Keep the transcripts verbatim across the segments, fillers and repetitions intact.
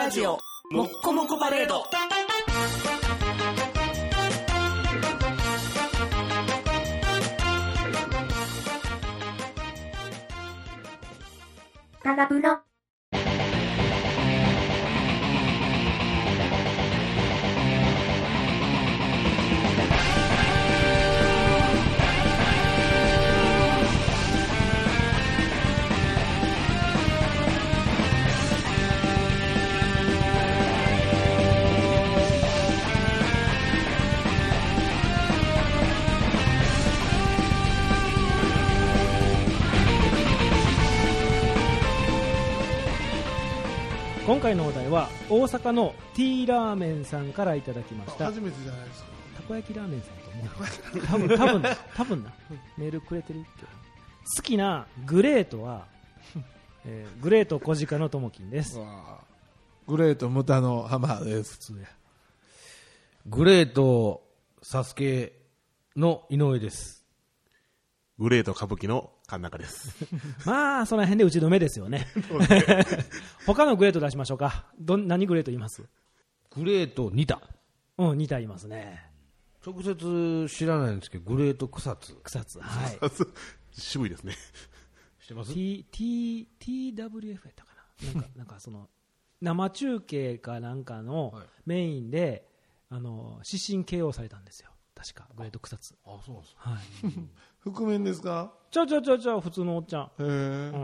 ラジオもっこもこパレード。 タガプロ。 今回のお題は大阪の T ラーメンさんからいただきました。 初めてじゃないですか。 たこ焼きラーメンさんと思う。多分多分な多分なメールくれてるけど。好きなグレートは、えー、グレート小鹿のともきんです。 グレートムタの浜です。 普通や。 グレートサスケの井上です。 グレート歌舞伎の神中です。 まあその辺で打ち止めですよね。他のグレート出しましょうか。ど何グレート言います？ グレートにた。 うん、にた言いますね。 直接知らないんですけど、グレート草津。 草津、はい。 渋いですね。 知ってます？ T T T W F やったかな。なんかなんかその生中継かなんかのメインで、あの指針形容されたんですよ。確かグレート草津。 あ、そうです。 はい。 覆面ですか？ ちょちょちょちょ普通のおっちゃん。 へえ、 うん。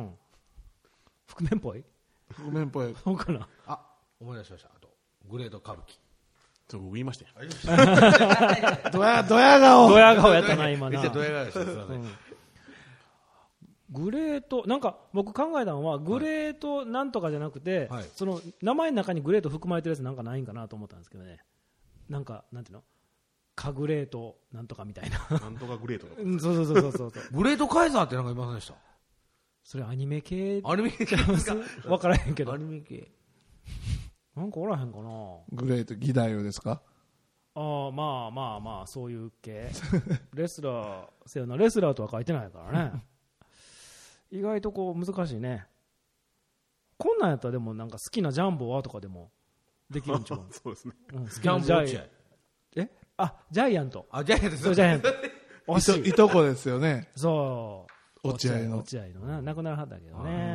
覆面っぽい？ 覆面っぽい。 そうかな。 あ、思い出しました。あとグレート歌舞伎。 ちょっと僕言いましたよ。 ドヤドヤ顔。 ドヤ顔やったな今な。 めっちゃドヤ顔でした。すいません。 グレートなんか僕考えたのはグレートなんとかじゃなくて、はい、その名前の中にグレート含まれてるやつなんかないんかなと思ったんですけどね。なんかなんていうの？カグレートなんとかみたいな。 なんとかグレート。 うん、そうそうそうそうそう。 グレートカイザーってなんかいませんでした？ それアニメ系。 アニメ系ですか？ 分からへんけど。 アニメ系。 なんかおらへんかな。 グレート義太夫ですか？ ああ、まあまあまあそういう系。レスラーせやな、レスラーとは書いてないからね。意外とこう難しいね。こんなんやったらでもなんか好きなジャンボはとかでもできるんちゃう？ そうですね。 うん、好きジャンボなジャイ落合。 えあジャイアント。 あ、ジャイアントです。 そうジャイアント。惜しい。 いとこですよね。 そう。 落合の。 落合のな、亡くならはったけどね。うん。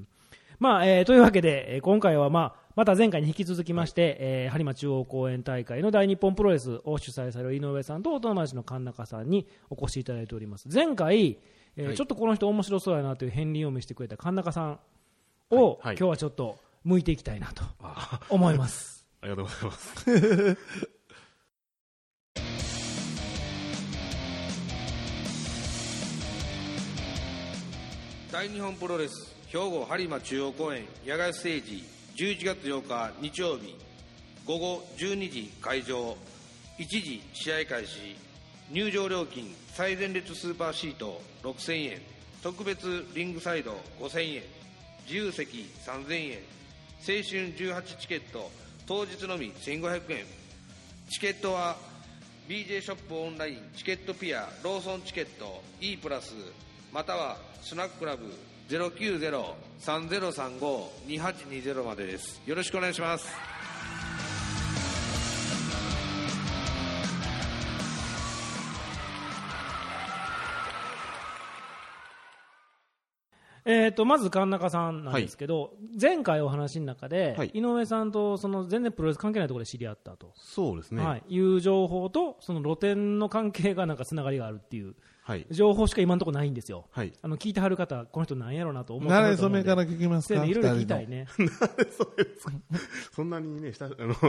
まあ、えー、というわけで、えー、今回はまあ、また前回に引き続きまして、はい、えー、播磨中央公演大会の大日本プロレスを主催される井上さんと大人町の神中さんにお越しいただいております。前回、えーはい、ちょっとこの人面白そうやなという片鱗を見せてくれた神中さんを、はいはい、今日はちょっと向いていきたいなと思います。 ありがとうございます。 大日本プロレス兵庫播磨中央公園野外ステージじゅういちがつようか日曜日午後じゅうにじ会場いちじ試合開始。入場料金最前列スーパーシートろくせんえん、特別リングサイドごせんえん、自由席さんぜんえん、青春じゅうはちチケット当日のみせんごひゃくえん。チケットは ビージェー ショップオンラインチケットピアローソンチケット E プラスまたはスナッククラブ ゼロきゅうゼロ さんゼロさんご にはちにゼロ までです。よろしくお願いします。 えー、とまず神中さんなんですけど、はい、前回お話の中で、はい、井上さんとその全然プロレス関係ないところで知り合ったとそうですね、 はい、いう情報とその露店の関係がなんかつながりがあるっていう、 はい、 情報しか今のところないんですよ、はい、あの聞いてはる方この人なんやろうなと思ってはると思うんで慣れ初めから聞きますか？ いろいろ聞きたいね。 そんなにねしたあの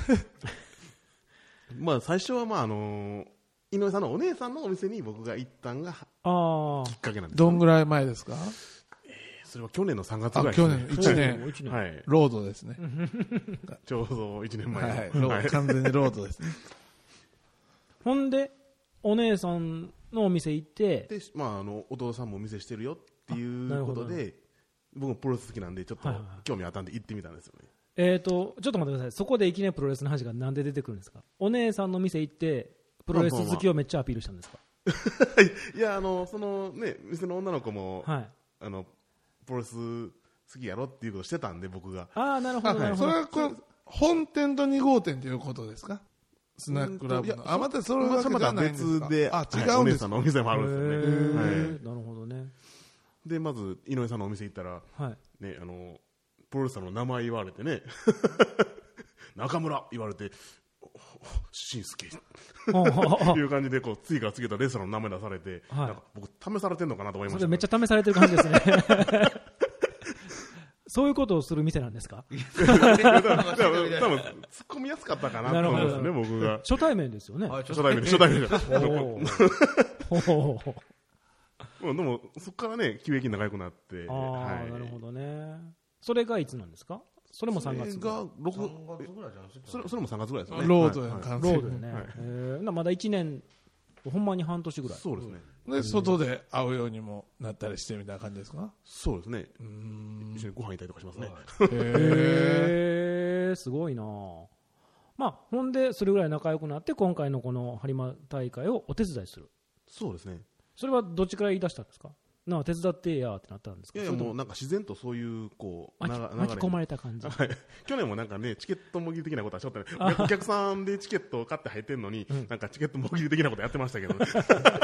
まあ最初はまああの井上さんのお姉さんのお店に僕が行ったんがきっかけなんです、ね、 どんぐらい前ですか？ それは去年のさんがつぐらいです、ね、去年いちねん、はい、ロードですね。 ちょうどいちねんまえ、 はいはい、完全にロードですね。 ほんでお姉さんのお店行ってで、まあ、あのお父さんもお店してるよっていうことで僕もプロレス好きなんでちょっと興味あったんで行ってみたんですよね。 えーとちょっと待ってください。そこでいきなりプロレスの話がなんで出てくるんですか？お姉さんの店行ってプロレス好きをめっちゃアピールしたんですか？いやあのそのね店の女の子も、はい、あのプロレス好好きやろっていうことをしてたんで、僕が。 ああ、なるほど、なるほど。 それはこれ本店とに号店ということですか？スナックラブの。あ、またそれはまた別で、 あ、違お姉うんですか？ さんのお店もあるんですよね。はい。 なるほどね。 で、まず、井上さんのお店行ったら、 はい、 ね、あの、プロレスラーの名前言われてね、中村言われて、しんすけいう感じで、こう、次から次へとレスラーの名前出されて、はい、なんか僕、試されてんのかなと思いました。 それめっちゃ試されてる感じですね。そういうことをする店なんですか？ 多分、突っ込みやすかったかなと思いますね、僕が。 初対面ですよね。 初対面で、初対面で。でも、そこからね、急激に仲良くなって。 ああ、はい、なるほどね。それがいつなんですか？それもさんがつ。 それがろくがつぐらいじゃないですか。それ、それもさんがつぐらいですね。 ロードや、 ロードやね。ええ、まだいちねん、ほんまに半年ぐらい。 そうですね。 で、外で会うようにもなったりしてみたいな感じですか？ そうですね。一緒にご飯行ったりとかしますね。 へえ、すごいな。まあ、ほんで、それぐらい仲良くなって、今回のこの播磨大会をお手伝いする。 そうですね。 それはどっちから言い出したんですか？なんか手伝ってやってなったんですか？ いやいや、もうなんか自然とそういうこう巻き込まれた感じ。 はい。去年もなんかね、チケットもぎり的なことはしょったね。お客さんでチケットを買って入ってんのに、なんかチケットもぎり的なことやってましたけどね。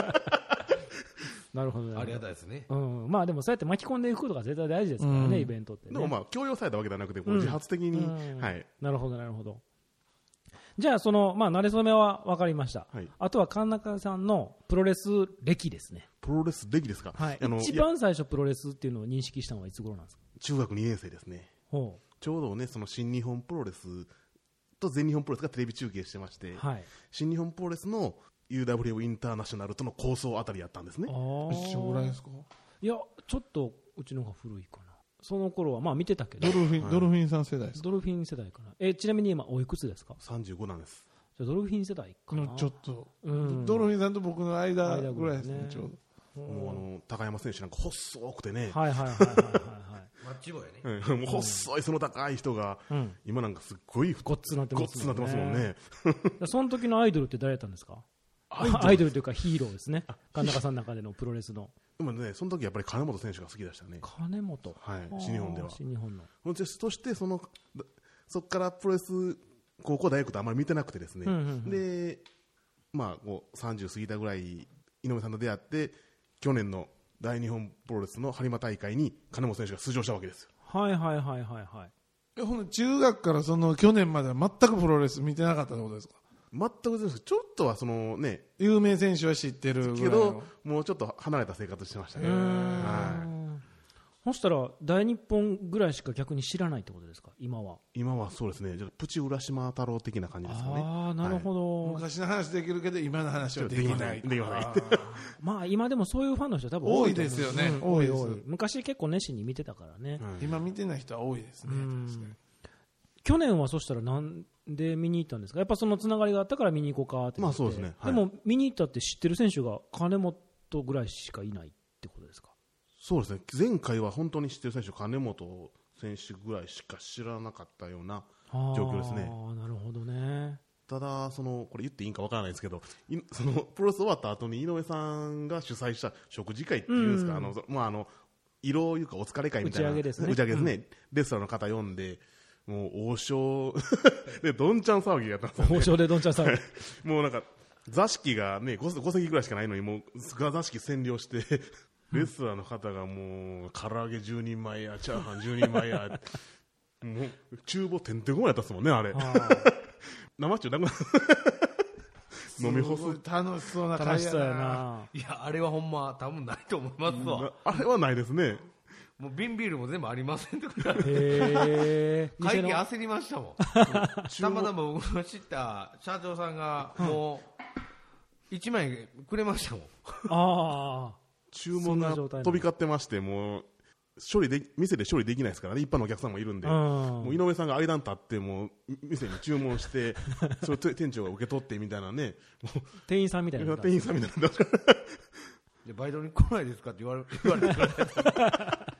なるほどね。 ありがたいですね。 うん。まあでもそうやって巻き込んでいくことが絶対大事ですからね、イベントってね。 でもまあ強要されたわけではなくて、こう自発的に、はい。 なるほどなるほど。じゃあそのまあ馴れ初めは分かりました。はい、あとは神中さんのプロレス歴ですね。 プロレス歴ですか。 はい。あの一番最初プロレスっていうのを認識したのはいつ頃なんですか。 中学にねん生ですね。ほう。ちょうどねその新日本プロレスと全日本プロレスがテレビ中継してまして、はい、新日本プロレスの ユーダブリュー インターナショナルとの構想あたりやったんですね。 ああ。一緒ぐらいですか。 いやちょっとうちの方が古いかな。その頃はまあ見てたけど。 ドルフィン、はい、ドルフィンさん世代ですか。 ドルフィン世代かな。えちなみに今おいくつですか。 さんじゅうごなんです。 じゃドルフィン世代かな。 ちょっと、うん、ドルフィンさんと僕の間ぐらいですね。ちょうど。 もうあの高山選手なんか細くてね。 はいはいはいはいはい。 マッチ棒やね。 もう細いその高い人が、うん、今なんかすっごいごっつなってますもんね。 ごっつなってますもんね。 その時のアイドルって誰だったんですか。アイドルというかヒーローですね。神中さんの中でのプロレスの。 でもね、その時やっぱり金本選手が好きでしたね。 金本。 はい。新日本では。 新日本の。 そしてそのそこからプロレス高校大学とあまり見てなくてですね。うんうんうん、で、まあこうさんじゅう過ぎたぐらい井上さんと出会って去年の大日本プロレスの播磨大会に金本選手が出場したわけですよ。 はいはいはいはいはい。 えほんで中学からその去年までは全くプロレス見てなかったってことですか。 全くです。ちょっとはそのね有名選手は知ってるぐらいのけどもうちょっと離れた生活してましたね。はい。 そしたら大日本ぐらいしか逆に知らないってことですか今は。 今はそうですね。プチ浦島太郎的な感じですかね。 ああなるほど、 はい、昔の話できるけど今の話はできない。できない。 まあ今でもそういうファンの人多分多いですよね。 多い多い。昔結構熱心に見てたからね。 うん、今見てない人は多いですね。 去年はそしたらなんで見に行ったんですか。やっぱそのつながりがあったから見に行こうかって。 まあそうですね。 はい、でも見に行ったって知ってる選手が金本ぐらいしかいないってことですか。 そうですね。前回は本当に知ってる選手金本選手ぐらいしか知らなかったような状況ですね。 ああなるほどね。 ただそのこれ言っていいんかわからないですけど、そのプロレス終わった後に井上さんが主催した食事会っていうんですか、うん、あのまああの色いうかお疲れ会みたいな打ち上げですね。 打ち上げですね。うん、レストランの方呼んで。もう王将でどんちゃん騒ぎやったんですよ、ね、 王将でどんちゃん騒ぎもうなんか座敷がね 5, 5席ぐらいしかないのにもう座敷占領してレスラーの方がもう唐揚げじゅうにんまえやチャーハンじゅうにんまえやもう厨房てんてこまやったっすもんねあれ生中なくな飲み干す楽しそうな楽しそうやな。 いやあれはほんま多分ないと思いますわ。 あれはないですね。 もう瓶ビールも全部ありませんとか。 へー。 会計焦りましたもん。たまたま僕の知った社長さんがもういちまいくれましたもん。 ああ。 注文が飛び交ってましてもう処理で店で処理できないですからね。一般のお客さんもいるんで、もう井上さんが間に立ってもう店に注文してそれ店長が受け取ってみたいなね。もう店員さんみたいな。 店員さんみたいな。 でバイトに来ないですかって言われ言われて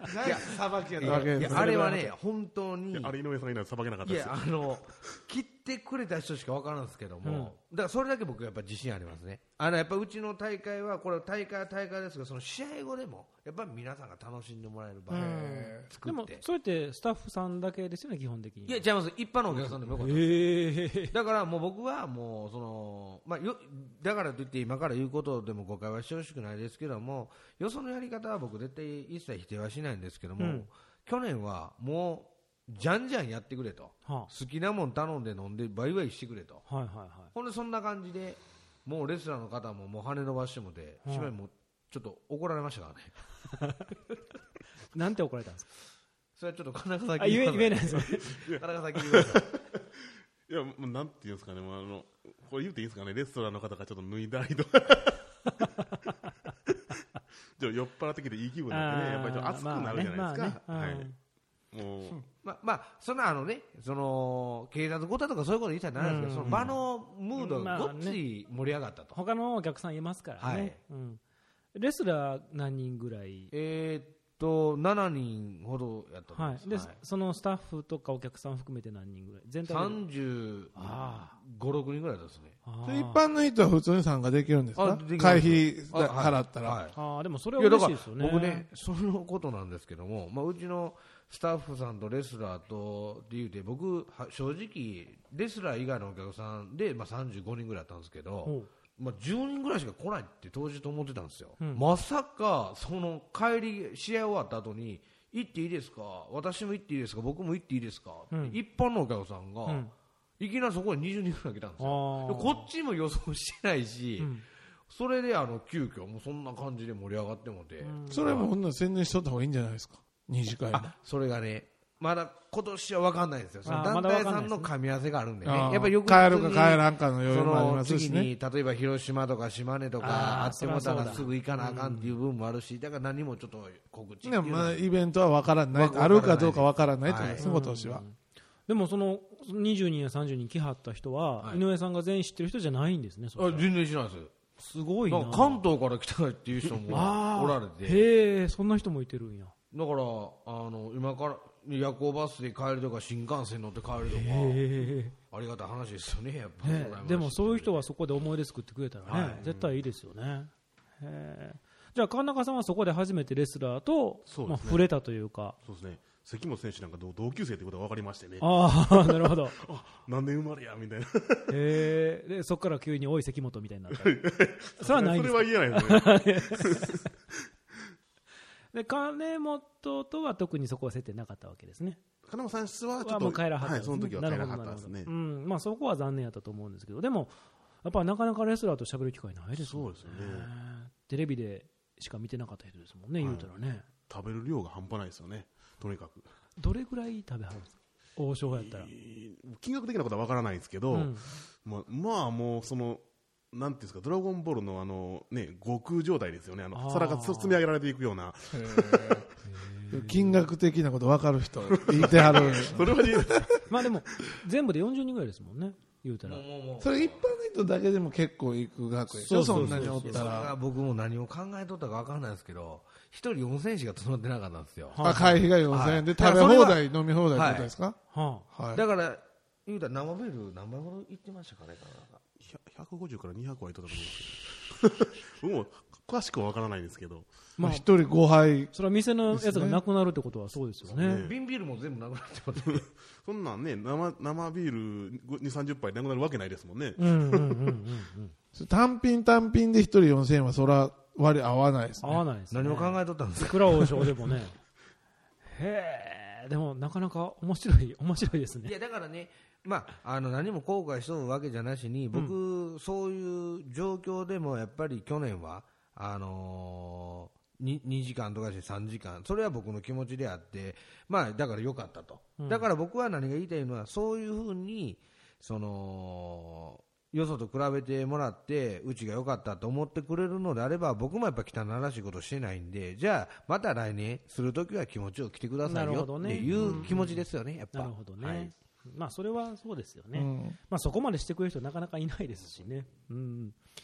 ナイスさばきやったわけですいやあれはね本当にあれ井上さんがいないとさばけなかったいですよやあの切ってくれた人しか分からんですけども、うん、だからそれだけ僕やっぱ自信ありますね。あのやっぱうちの大会はこれ大会は大会ですがその試合後でもやっぱり皆さんが楽しんでもらえる場を作って、 でもそれってスタッフさんだけですよね基本的に。 いや違います一般のお客さんでもよかったです、 えー、 だからもう僕はもうその、まあ、よだからといって今から言うことでも誤解はしてほしくないですけどもよそのやり方は僕絶対一切否定はしないんですけども、うん、去年はもうじゃんじゃんやってくれと、はあ、好きなもん頼んで飲んでバイバイしてくれと、 はいはいはい、 ほんでそんな感じでもうレスラーの方ももう羽伸ばしてもて、はあ、しまいもうちょっと怒られましたからねなんて怒られたんですか。 それはちょっと金笠先言え言えないですよ金笠先言いましたいやもうなんていうんですかね、もうあのこれ言っていいですかね、レストランの方がちょっと脱いだりとか酔っ払ってきていい気分になってね、やっぱりちょっと熱くなるじゃないですか。 まあねまあね、 はいもうまあまあそんなあのねその警察ごたとかそういうこと言いたいないですけど、その場のムードがごっつい盛り上がったと、 他のお客さんいますからね、はいうん、レスラー何人ぐらい。 えー、っとしちにんほどやったと思います、 はいではい、そのスタッフとかお客さん含めて何人ぐらい。全体でさんじゅうご、ろくにんぐらいですね。 一般の人は普通に参加できるんですか。会費払ったら。 はいはい、あでもそれは嬉しいですよね。 僕ねそのことなんですけども、まあ、うちのスタッフさんとレスラーとって言うて僕正直レスラー以外のお客さんで、まあ、さんじゅうごにんぐらいだったんですけど、まあ、じゅうにんぐらいしか来ないって当日思ってたんですよ、うん、まさかその帰り試合終わった後に行っていいですか、私も行っていいですか、僕も行っていいですか、うん、一般のお客さんが、うん、いきなりそこににじゅうにんぐらい来たんですよ。こっちも予想してないし、うん、それであの急遽もうそんな感じで盛り上がってもて、 それもほんなら宣伝しとった方がいいんじゃないですか。二次会あそれがねまだ今年は分かんないんですよ。その団体さんの噛み合わせがあるんでね。やっぱりよく帰るか帰らんかの余裕もありますしね。 次に例えば広島とか島根とかあってもたらすぐ行かなあかんっていう部分もあるし、だから何もちょっと告知っていうのは、 まあ、イベントは分からない、あるかどうか分からないと思いますね、今年は。 でもそのにじゅうにんやさんじゅうにん来はった人は、はい、井上さんが全員知ってる人じゃないんですね。 あ全然知らないです。 すごいな。 関東から来たっていう人もおられて。 へえ、そんな人もいてるんや。 だからあの今から夜行バスで帰るとか新幹線乗って帰るとかありがたい話ですよね。やっぱねでもそういう人はそこで思い出作ってくれたらね、はい、絶対いいですよね。へじゃあ神中さんはそこで初めてレスラーと、ねまあ、触れたというか。 そうですね、関本選手なんか同級生ということが分かりましてね。 ああなるほどあ何年生まれやみたいなへでそこから急におい関本みたいになったそれはないんですか。 それは言えないですねで金本とは特にそこは接点なかったわけですね。 金本さんはちょっともう帰らはった、 はい、その時は帰らはったですね。 うんまあ、そこは残念やったと思うんですけど、でもやっぱなかなかレスラーと喋る機会ないですもんね。 そうですよね。 テレビでしか見てなかった人ですもんね、はい、言うたらね。 食べる量が半端ないですよね。とにかくどれぐらい食べはるんですか、王将やったら。 金額的なことは分からないんですけど、うん、まあ、まあもうそのなんていうんですか、ドラゴンボールのあのね悟空状態ですよね。あの皿が積み上げられていくような金額的なこと分かる人言ってはるそれはまあでも全部でよんじゅうにんぐらいですもんね、言うたら。 それ一般の人だけでも結構いく額でしょ。そんなにおったら。 僕も何を考えとったか分からないですけど、一人よんせんえんしか募ってなかったんですよ。 あ、会費がよんせんえんで、はい、食べ放題飲み放題ってことですか。 はいはい、だから言うたら生ビール何杯ほど行ってましたかね。 ひゃくごじゅうからにひゃくはいったと思うんですけどもう詳しくは分からないんですけど、 まあ一人ごはいそれは店のやつがなくなるってことはそうですよね。 瓶ビールも全部なくなってますそんなんね 生, 生ビールにじゅう、さんじゅっぱいなくなるわけないですもんね。 単品単品で一人よんせんえんはそら割合わないですね。 合わないですね。 何を考えとったんですか。 蔵王将でもねへえ、でもなかなか面白い面白いですね。 いやだからね、まあ、あの何も後悔しとるわけじゃなしに、僕、うん、そういう状況でもやっぱり去年はあのー、に, にじかんとかしてさんじかん、それは僕の気持ちであって、まあ、だから良かったと、うん、だから僕は何が言いたいのは、そういうふうにそのよそと比べてもらってうちが良かったと思ってくれるのであれば、僕もやっぱ汚らしいことしてないんで、じゃあまた来年するときは気持ちを来てくださいよっていう気持ちですよね、やっぱ。 なるほどね、はい、まあ、それはそうですよね、 うん、 まあ、そこまでしてくれる人なかなかいないですしね、うん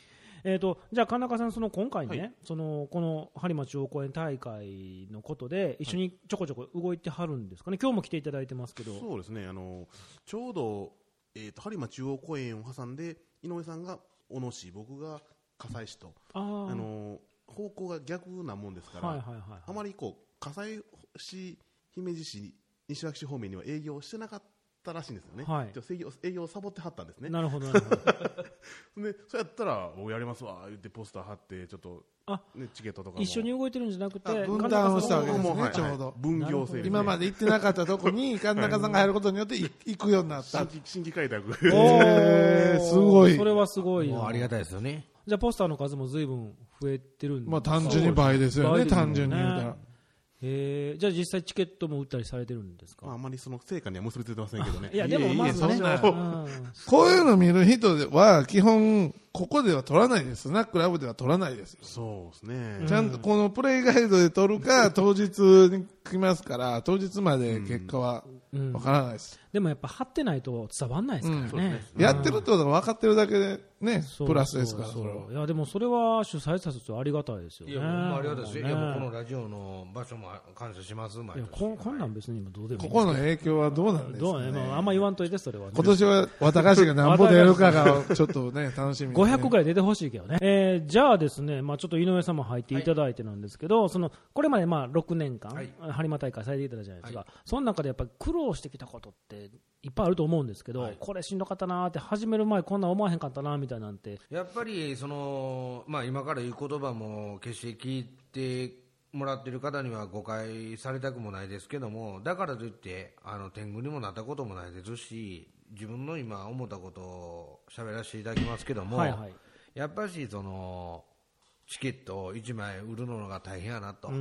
えー、とじゃあ、神中さん、その今回ね、 はい、 そのこの播磨中央公園大会のことで、一緒にちょこちょこ動いてはるんですかね、今日も来ていただいてますけど。 そうですね、あのちょうど、えー、と播磨中央公園を挟んで、井上さんが小野市、僕が葛西市と、あの方向が逆なもんですから、はいはいはいはい、あまりこう葛西市、姫路市、西脇市方面には営業してなかったらしいんですよね、はい、営業営業をサボってはったんですね。 なるほどなるほどでそうやったら僕やりますわ言ってポスター貼ってちょっと、ね、チケットとかも一緒に動いてるんじゃなくて分担をしたわけですね、 はい、 ちょうど分業制、 今まで行ってなかったとこに神中さんが入ることによって行くようになった、 新規開拓えー、すごい、 それはすごいな、 ありがたいですよね。 じゃあポスターの数も随分増えてるんですか。 まあ単純に倍ですよね、単純に言うたら。 えー、じゃあ実際チケットも売ったりされてるんですか。 まあ、あまりその成果には結びついてませんけどね。 いやでもまずね、 こういうの見る人は基本ここでは取らないです。スナックラブでは取らないですよ。 そうですね。 ちゃんとこのプレイガイドで取るか当日に来ますから当日まで結果はわからないです、 うんうん。でもやっぱ貼ってないと伝わんないですからね。うんね、 やってるってことが分かってるだけでね、プラスですから。 そうそう、いやでもそれは主催者としてはありがたいですよね。 いやありがたいですよ。ね、いやもうこのラジオの場所も感謝します。 いや こ, こんなん別に今どうでもいい。 ここの影響はどうなんですかね。 どうね、まあ、あんま言わんといてそれは、ね。 今年は綿菓子が何ぼ出るかがちょっとね楽しみ、ね。 ごひゃくぐらい出てほしいけどね。えー、じゃあですね、まあちょっと井上さんも入っていただいてなんですけど、はい、そのこれまでまあろくねんかん、はい、播磨大会されていたじゃないですか。はい、その中でやっぱり苦労してきたことっていっぱいあると思うんですけど、はい、これしんどかったなーって始める前こんな思わへんかったなみたいなんて。 やっぱりそのまあ今から言う言葉も決して聞いてもらっている方には誤解されたくもないですけども、だからといってあの天狗にもなったこともないですし、自分の今思ったことを喋らせていただきますけども、はいはい、やっぱりそのチケットをいちまい売るのが大変やなと。うん、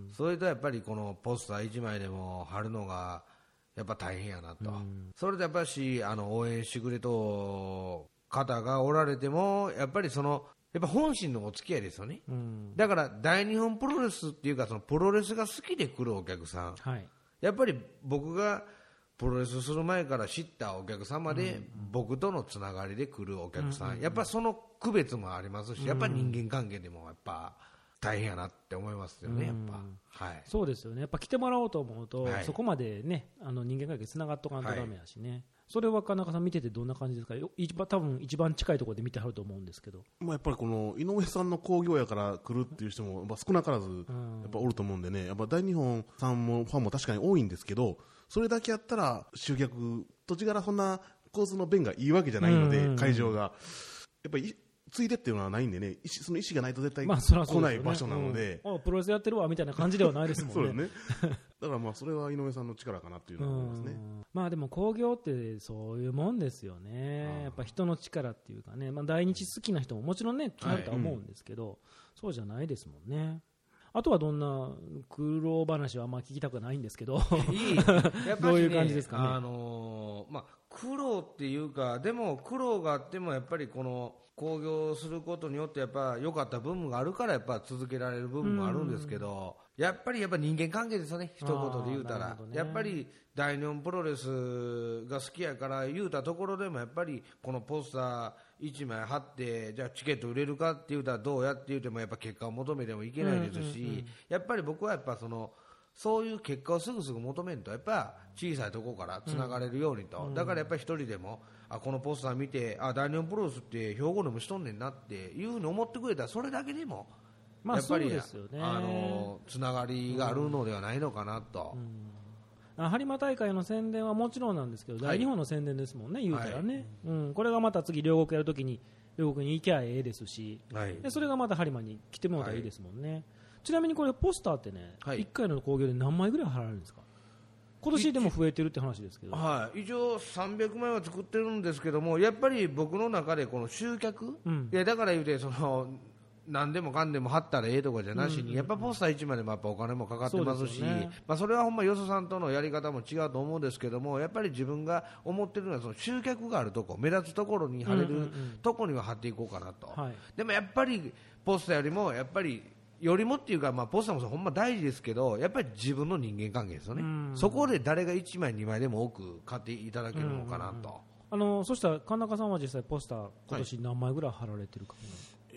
それとやっぱりこのポスターいちまいでも貼るのがやっぱ大変やなと。それでやっぱりあの応援してくれと方がおられてもやっぱりそのやっぱ本心のお付き合いですよね、うん、だから大日本プロレスっていうかそのプロレスが好きで来るお客さん、はい、やっぱり僕がプロレスする前から知ったお客様で、うん、僕とのつながりで来るお客さん、うん、やっぱその区別もありますし、うん、やっぱり人間関係でもやっぱ大変やなって思いますよね、やっぱ、はい、 そうですよね。やっぱ来てもらおうと思うと、はい、そこまでねあの人間関係つながっとかんとダメやしね、はい、それは神中さん見ててどんな感じですか。一番多分一番近いところで見てはると思うんですけど、 まあ、やっぱりこの井上さんの興行やから来るっていう人もやっぱ少なからずやっぱおると思うんでね、やっぱ大日本さんもファンも確かに多いんですけど、それだけやったら集客土地柄そんな交通の便がいいわけじゃないので、うんうんうん、会場がやっぱりついでっていうのはないんでね、その意思がないと絶対来ない場所なので、 まあ、でねうん、プロレスやってるわみたいな感じではないですもんね。 そうですね。だからまあそれは井上さんの力かなっていうのは思いますね。 まあでも興行ってそういうもんですよね。やっぱ人の力っていうかね、まあ大日好きな人ももちろんね来るとは思うんですけど、はいうん、そうじゃないですもんね。あとはどんな苦労話はあんま聞きたくないんですけどいいやっぱり、ね、どういう感じですかね。 あのーまあ、苦労っていうか、でも苦労があってもやっぱりこの興行することによってやっぱ良かった部分があるからやっぱ続けられる部分もあるんですけど、やっぱりやっぱ人間関係ですよね、一言で言うたら、ね、やっぱり大日本プロレスが好きやから言うたところでもやっぱりこのポスターいちまい貼ってじゃあチケット売れるかって言うたらどうやって言うてもやっぱ結果を求めてもいけないですし、うんうんうん、やっぱり僕はやっぱそのそういう結果をすぐすぐ求めるとやっぱ小さいところからつながれるようにと、うん、だからやっぱり一人でもあこのポスター見てあ大日本プロレスって兵庫でもしとんねんなっていうふうに思ってくれたらそれだけでもやっぱり、まあそうですよね、あのつながりがあるのではないのかなと、 うんうん、播磨大会の宣伝はもちろんなんですけど、はい、大日本の宣伝ですもんね、言うたらね、はいうん、これがまた次両国やるときに両国に行きゃええですし、はい、でそれがまた播磨に来てもらったらいいですもんね、はい、ちなみにこれポスターってね、はい、いっかいの興行で何枚ぐらい貼られるんですか。今年でも増えてるって話ですけど、 はい、一応さんびゃくまいは作ってるんですけども、やっぱり僕の中でこの集客、うん、いやだから言うてその何でもかんでも貼ったらええとかじゃなしに、うんうん、やっぱポスターいちまいでもやっぱお金もかかってますし、そ、ねまあ、それはほんまよそさんとのやり方も違うと思うんですけども、やっぱり自分が思ってるのはその集客があるとこ、目立つところに貼れるとこには貼っていこうかなと、はい、でもやっぱりポスターよりもやっぱりよりもっていうか、まあ、ポスターもほんま大事ですけど、やっぱり自分の人間関係ですよね、そこで誰がいちまいにまいでも多く買っていただけるのかなと。 あのそしたら神中さんは実際ポスター今年何枚ぐらい貼られてるか、はい、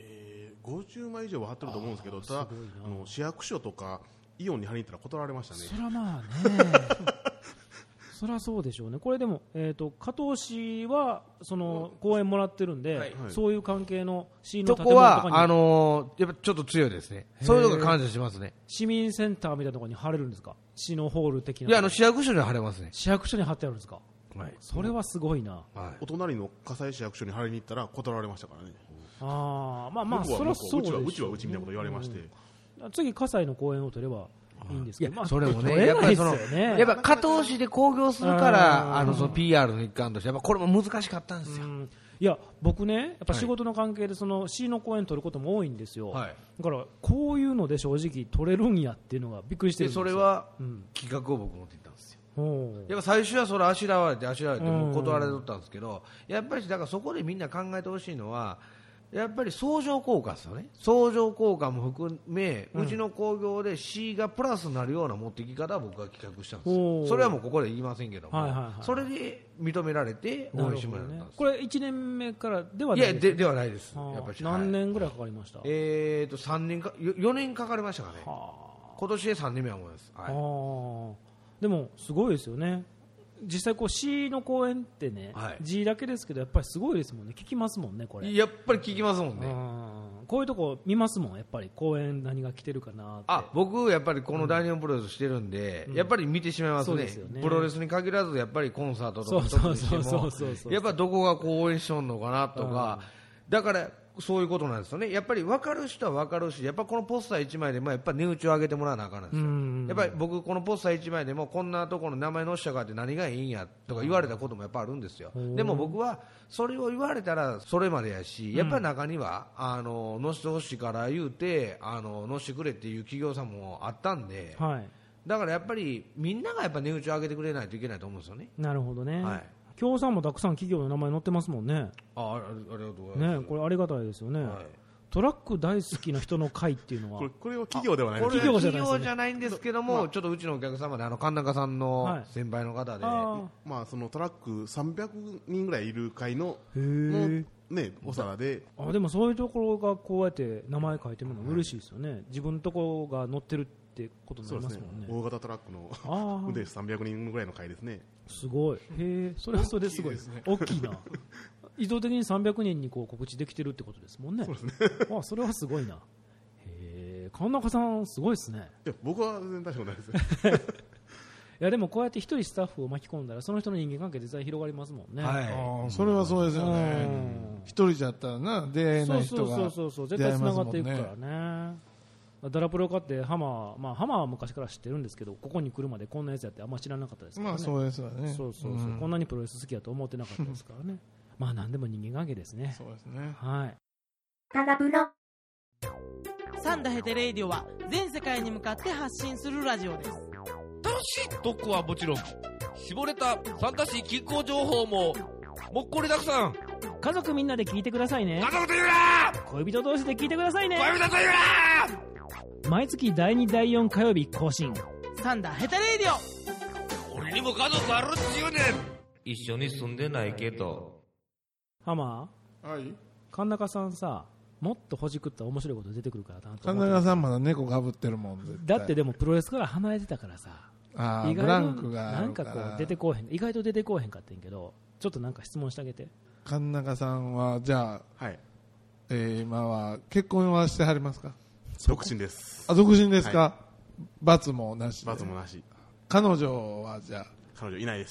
ごじゅうまい以上は貼ってると思うんですけど、ただあの市役所とかイオンに貼りに行ったら断られましたね。 そりゃまあねそりゃそうでしょうね。これでも、えー、と加藤市はその公園もらってるんで、はい、そういう関係の市の建物とかにとこはあのー、やっぱちょっと強いですね。そういうのが感謝しますね。 市民センターみたいなところに貼れるんですか、市のホール的な。 いや、あの市役所には貼れますね。 市役所に貼ってあるんですか。 はい、 それはすごいな。 はい、お隣の葛西市役所に貼りに行ったら断られましたからね。 ああ、まあまあそれはそうでしょう。 うちはうちみたいなこと言われまして、 うん、次葛西の公園を取ればいいんですけど、まあ、 それもね、やっぱりその、やっぱ加東市で興行するから、あの、その ピーアール の一環として、やっぱこれも難しかったんですよ。 いや、僕ね、やっぱ仕事の関係で、その市の公園取ることも多いんですよ。はい、だから、こういうので正直取れるんやっていうのがびっくりしてるんですよ。 で、それは、うん、企画を僕持っていったんですよ。やっぱ最初はそれあしらわれてあしらわれてもう断られとったんですけど、やっぱりだからそこでみんな考えてほしいのは、やっぱり相乗効果ですよね。相乗効果も含め、うん、うちの工業で C がプラスになるような持っていき方を僕が企画したんですよ。それはもうここで言いませんけども、はいはいはい、それで認められて応援してもらったんです、ね、 これいちねんめからではないですか。 いや で, ではないです。やっぱり何年ぐらいかかりました。 えーとさんねんかよねんかかりましたかね。今年でさんねんめは思います。はい、 あでもすごいですよね。実際こう C の公演ってね、はい、G だけですけどやっぱりすごいですもんね。聞きますもんねこれ。 やっぱり聞きますもんね。 こういうとこ見ますもんやっぱり公演何が来てるかなって。 あ僕やっぱりこの大日本プロレスしてるんで、うん、やっぱり見てしまいますね。うん、プロレスに限らずやっぱりコンサートとか特にしてもやっぱどこがこう応援しよんのかなとか、だからそういうことなんですよね。やっぱり分かる人は分かるし、やっぱこのポスターいちまいでもやっぱ値打ちを上げてもらわなあかんんですよ。やっぱり僕このポスターいちまいでもこんなところの名前載せたかって何がいいんやとか言われたこともやっぱあるんですよ。でも僕はそれを言われたらそれまでやし、やっぱり中にはあの載せてほしいから言うてあの載せてくれっていう企業さんもあったんで、はい、だからやっぱりみんながやっぱ値打ちを上げてくれないといけないと思うんですよね。 なるほどね。はい、協賛もたくさん企業の名前載ってますもんね。 あ、ありがとうございます。 ね、これありがたいですよね。はい、トラック大好きな人の会っていうのはこれ、これは企業ではないです。 企業じゃないです、ね、企業じゃないんですけども、まあ、ちょっとうちのお客様であの神中さんの先輩の方で、はい、 まあそのトラックさんびゃくにんぐらいいる会ののねお皿で、 あでもそういうところがこうやって名前書いてるの嬉しいですよね。自分のところが載ってるってことになりますもんね。 大型トラックの運転手さんびゃくにんぐらいの会ですね。 すごい。へえ、それはそれですごいですね。大きいな。移動的にさんびゃくにんにこう告知できてるってことですもんね。そうですね。あ、それはすごいな。へえ、神中さんすごいですね。 いや僕は全然大丈夫ないです。 いやでもこうやって一人スタッフを巻き込んだらその人の人間関係絶対広がりますもんね。 はい。あそれはそうですよね。一人じゃったらな出会えない人がそうそうそうそう絶対つながっていくからね。ダラプロ買ってハマー、まあ、ハマーは昔から知ってるんですけどここに来るまでこんなやつやってあんま知らなかったですからね。 まあそうですよね。 そうそうそう、うん、こんなにプロレス好きやと思ってなかったですからね。まあ何でも人間関係ですね。 そうですね。 はい。 ダラプロサンダヘテレイディオは全世界に向かって発信するラジオです。 楽しい特区はもちろん絞れた参加し気候情報ももっこりたくさん。 家族みんなで聞いてくださいね。 家族と言うな。 恋人同士で聞いてくださいね。 恋人と言うな。 毎月だいにだいよん火曜日更新サンダヘテレイディオ。俺にも家族あるっちゅうねん。一緒に住んでないけど。 ハマー、はい、 神中さんさもっとほじくったら面白いこと出てくるからなと神中さんまだ猫かぶってるもん。 だってでもプロレスから離れてたからさ、 あ意外とブランクがなんかこう出てこうへん、意外と出てこうへんかってんけどちょっとなんか質問してあげて。 神中さんはじゃあ、はい、えー、今は結婚はしてはりますか。 独身です。 あ、独身ですか、はい、罰もなし。 罰もなし。 彼女はじゃあ彼女いないです。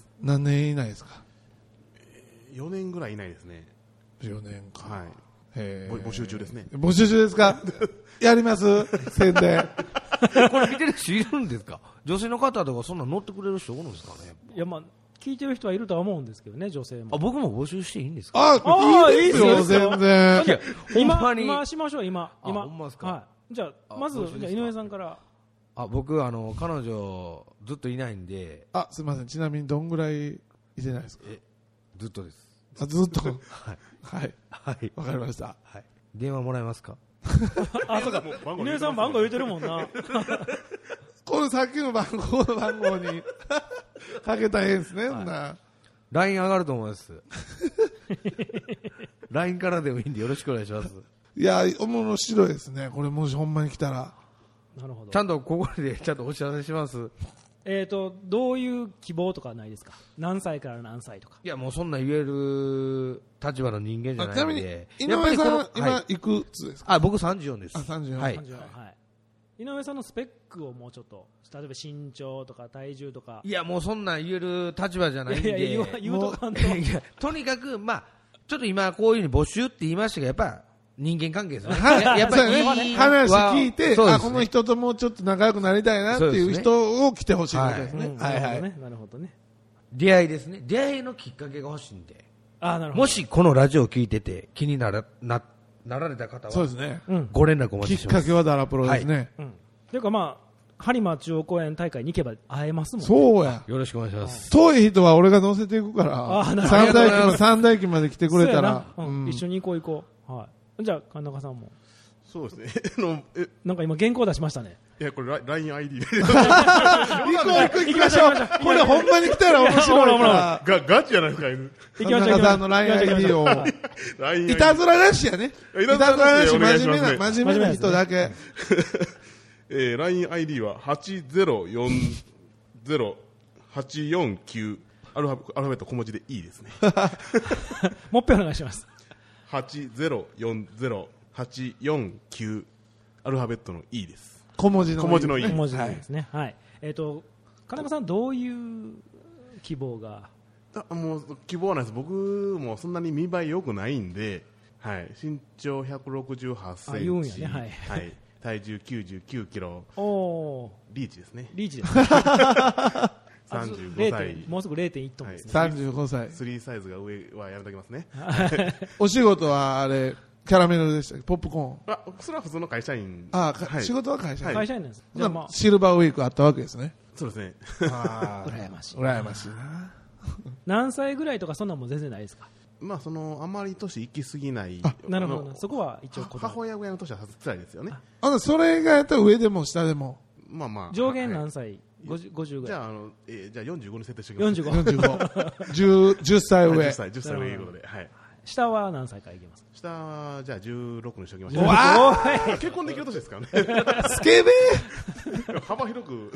何年いないですか。 えー、よねんぐらいいないですね。 よねんか。 はい。募集中ですね。 募集中ですか。やります宣伝。 これ見てる人いるんですか。女性の方とかそんな乗ってくれる人おるんですかね。 いやまあ聞いてる人はいるとは思うんですけどね、女性も。 あ、僕も募集していいんですか。 ああ、いいですよ、全然。 いや、今、今しましょう、今。今。 ほんまですか。 はい。じゃあ、まず、じゃあ、井上さんから。 あ、僕、あの、彼女、ずっといないんで。 あ、すみません。ちなみに、どんぐらいいてないですか。 え、ずっとです。 あ、ずっと。はい。 はい。はい。 わかりました。 はい。電話もらえますか。 あ、そうか。井上さん番号言うてるもんな。 このさっきの番号の番号にかけたらええんですね。な。 ライン 上がると思います。ライン からでもいいんでよろしくお願いします。 いや、面白いですね。これもしほんまに来たら。 なるほど。 ちゃんとここでちゃんとお知らせします。 えっと、どういう希望とかないですか？何歳から何歳とか。 いや、もうそんな言える立場の人間じゃないんで。 ちなみに、井上さん、今、 はい、 いくつですか？ あ、僕さんじゅうよんです。 あ、さんじゅうよん。 はい。 はい、井上さんのスペックをもうちょっと、例えば身長とか体重とか。 いや、もうそんなん言える立場じゃないんで。 いやいや、言う、言うとかんと。 いや、とにかく、まあ、ちょっと今こういうふうに募集って言いましたが、やっぱ、人間関係ですよね。やっぱり、 ね、話聞いて、ね、あ、この人ともうちょっと仲良くなりたいなっていう人を来てほしいですね。 はいはい。なるほどね。 出会いですね。出会いのきっかけが欲しいんで。 あ、なるほど。 もしこのラジオを聞いてて気になら、な、なられた方は、 そうですね。 ご連絡お待ちします。 きっかけはダラプロですね。はい、 うん。というかまあ、播磨中央公園大会に行けば会えますもんね。 そうや。 よろしくお願いします。 遠い人は俺が乗せていくから、三大機も三大機まで来てくれたら、 うん、一緒に行こう行こう。はい。じゃあ、神中さんも。 そうですね。のえなんか今原稿出しましたね。 いや、これ ラインアイディー で。 行こう行こう行きましょう。これほんまに来たら面白いから。 ガガチじゃないですか。 行きましょう。 神中さんの ラインアイディー を。いたずらなしやね。いたずらなし、真面目な、真面目な人だけ。 えー、ラインアイディー ははちゼロよんゼロはちよんきゅう、アルファベット小文字で E ですね。 もっぺんお願いします。 はちゼロよんゼロはちよんきゅう、アルファベットの E です。 小文字の E。 小文字の E。 小文字の E ですね。はい。えっと、金子さん、どういう希望が？ あ、もう希望はないです。僕もそんなに見栄え良くないんで、はい、身長ひゃくろくじゅうはちセンチ。あ、言うんやね。はい。はい。体重きゅうじゅうきゅうキロ。おー。リーチですね。 リーチですね。 さんじゅうごさい。 もうすぐ れいてんいち トンですね。 さんじゅうごさい。 スリーサイズが上はやめときますね。 お仕事はあれ、キャラメルでしたっけ？ポップコーン。 あ、それは普通の会社員。 あ、はい、仕事は会社員。 会社員なんです。 じゃあ、まあ、シルバーウィークあったわけですね。 そうですね。 ああ、羨ましい。 羨ましいな。 何歳ぐらいとかそんなんも全然ないですか？ まあ、そのあまり年いきすぎない。 なるほど。そこは一応母親ぐらいの年は辛いですよね。 あ、それがやったら上でも下でも。 まあまあ。 上限何歳？ごじゅうぐらい。 じゃあ、あの、えー、じゃあよんじゅうごに設定しておきます。 よんじゅうご。 よんじゅうご。じゅう、じゅっさい上。 じゅっさい、じゅっさい上ということで。はい。 下は何歳からいけますか？ 下は、じゃあじゅうろくにしておきましょう。 わー結婚できる年ですからね。 スケベー幅広く。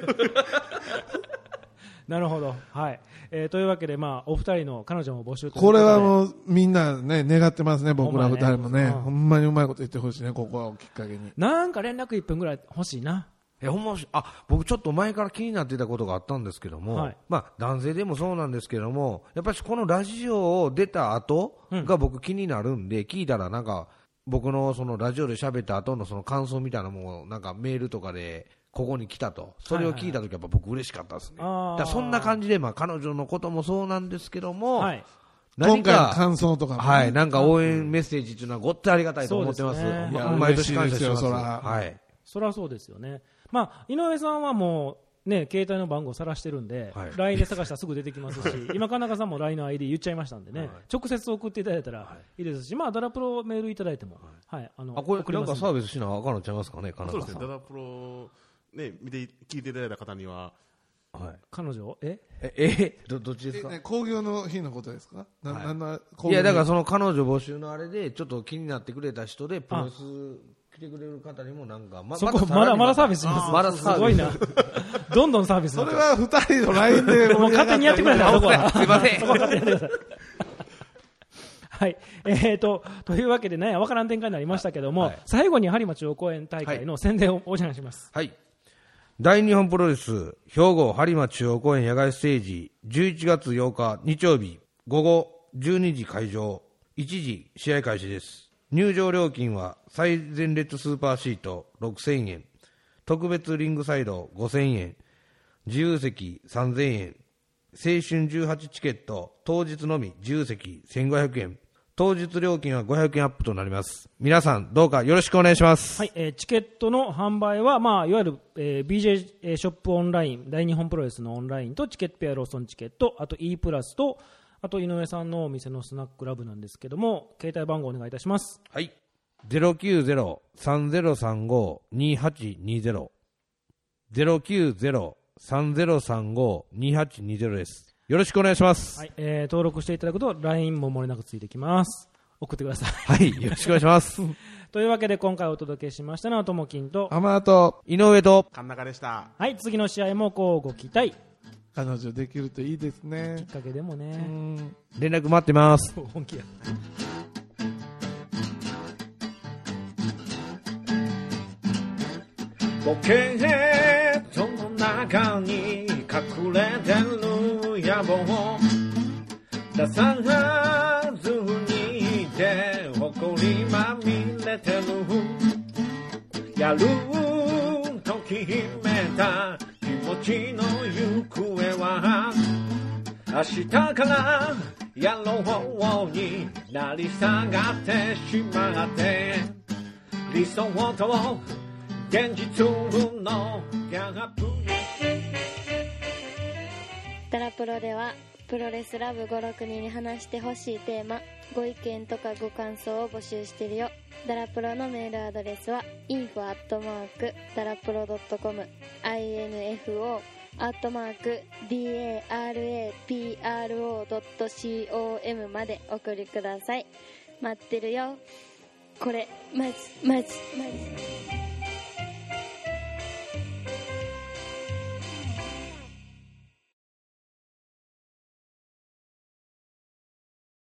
なるほど。はい。えー、というわけで、まあ、お二人の彼女も募集というこれはもう、みんなね、願ってますね、僕ら二人もね。 ほんまね、 ほんまにうまいこと言ってほしいね、ここをきっかけに。 なんか連絡いっぷんぐらい欲しいな。 え、ほんま、あ、僕ちょっと前から気になってたことがあったんですけども、はい、まあ、男性でもそうなんですけども、やっぱりこのラジオを出た後が僕気になるんで、うん、聞いたらなんか、僕のそのラジオで喋った後のその感想みたいなものをなんかメールとかで、ここに来たと。それを聞いたときはやっぱ僕嬉しかったですね。はいはいはい、だそんな感じで、まあ彼女のこともそうなんですけども、はい、 何か今回感想とかも、ね、 はい、なんか応援メッセージっていうのはごっつありがたいと思ってます。 ね、 まあ、毎年感謝します。 そら、 はい。 そらそうですよね。まあ、井上さんはもう、ね、携帯の番号さらしてるんで、はい、ライン で探したらすぐ出てきますし、今、金中さんも ライン の アイディー 言っちゃいましたんでね、はい、直接送っていただいたらいいですし、まあ、ダラプロメールいただいても、はい、はい、あの、 あ、これ、なんかサービスしなあかんのちゃいますかね、金中さん。 そうですね、ダラプロ、ね、見て、聞いていただいた方には、 はい、彼女ええ、え、ど、どっちですか？ え、興行の日のことですか？な、 はい、 なんのいや、だからその彼女募集のあれで、ちょっと気になってくれた人で、プロレス来てくれる方にもなんか、 ま、そこ、まだ、まだサービスします。 まだサービス。 すごいな。どんどんサービス。 それは二人の ライン で。 もう勝手にやってくれたら、そこは。 すいません。 そこは勝手にやってください。はい。えーと、というわけでね、わからん展開になりましたけども、はい、最後に播磨中央公園大会の宣伝をお願いします。 はい。大日本プロレス、兵庫播磨中央公園野外ステージ、じゅういちがつようか日曜日、午後じゅうにじ開場、いちじ試合開始です。入場料金は最前列スーパーシートろくせんえん、特別リングサイドごせんえん、自由席さんぜんえん、青春じゅうはちチケット当日のみ自由席せんごひゃくえん、当日料金はごひゃくえんアップとなります。皆さんどうかよろしくお願いします。 はい、えー、チケットの販売は、まあ、いわゆる、えー、ビージェー ショップオンライン、大日本プロレスのオンラインとチケットペアローソンチケット、あと E プラスと、あと井上さんのお店のスナックラブなんですけども、携帯番号お願いいたします。 はい。ゼロきゅうゼロ さんゼロさんご にはちにゼロ ゼロきゅうゼロ さんゼロさんご にはちにゼロです。よろしくお願いします。 はい、えー、登録していただくと ライン も漏れなくついてきます。 送ってください。 はい、よろしくお願いします。 というわけで今回お届けしましたのはともきんとアマーと井上と神中でした。 はい、次の試合もこうご期待。 彼女できるといいですね。 きっかけでもね。 連絡待ってます。 本気や。 ポケットの中に隠れてる野望出さずにいて誇りまみれてるやると決めた気持ちの行方は明日からやろうになり下がってしまって理想と現実のギャップダラプロではプロレスラブご、ろくにんに話してほしいテーマご意見とかご感想を募集してるよ。ダラプロのメールアドレスは インフォ アットマーク ダラプロ ドットコム インフォ アットマーク ダラプロ ドットコム までお送りください。待ってるよ。これマジマジマジ